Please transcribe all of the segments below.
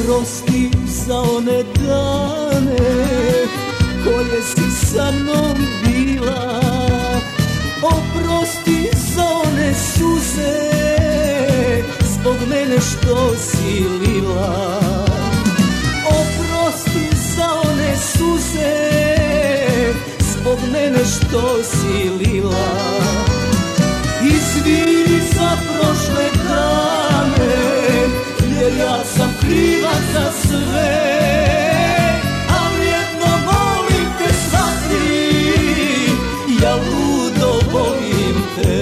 Oprosti za one dane koje si sa mnom bila. Oprosti za one suze zbog mene što si lila. Oprosti za one suze zbog mene što si lila. Izvini za prošle dane, jer ja sam krivac za sve. Ali jedno molim te shvati, ja ludo volim te.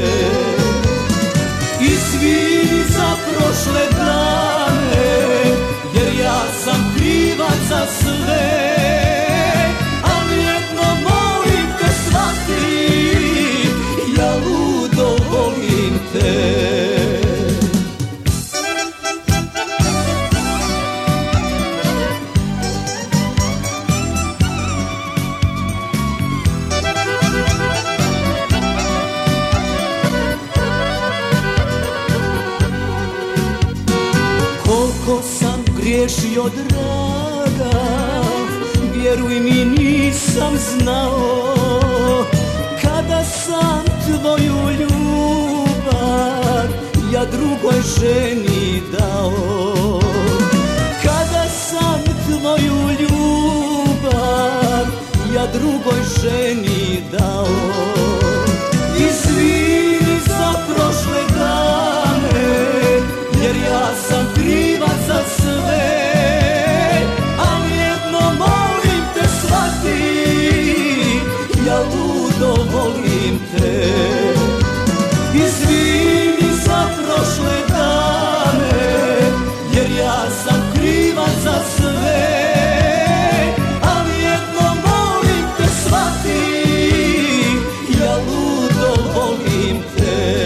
Izvini za prošle dane, jer ja sam krivac za sve. Ali jedno molim te shvati, ja ludo volim te. Koliko sam griješio, draga, vjeruj mi nisam znao. Kada sam tvoju ljubav ja drugoj ženi dao. Kada sam tvoju ljubav ja drugoj ženi dao. Izvini za prošle dane, jer ja sam krivac za sve. Ali jedno molim te shvati, ja ludo volim te. Izvini za prošle dane, jer ja sam krivac za sve. Ali jedno molim te shvati, ja ludo volim te.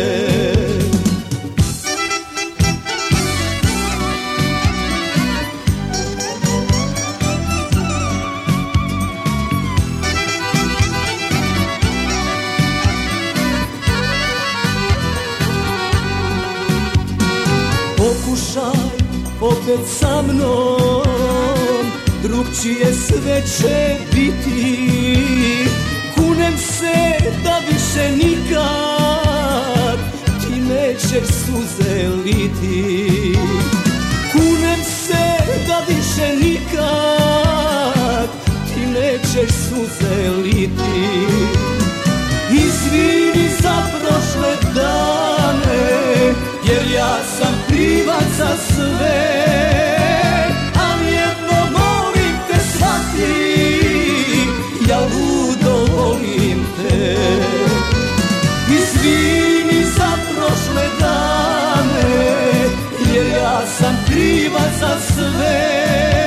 Pokušaj opet sa mnom, drugčije sve će biti. Kunem se da više nikad ti nećeš suze liti. Kunem se da više nikad ti nećeš suze liti. Izvini za prošle dane, jer ja sam krivac za sve. Ali jedno molim te shvati, ja ludo volim te. Izvini za prošle dane, jer ja sam krivac za sve.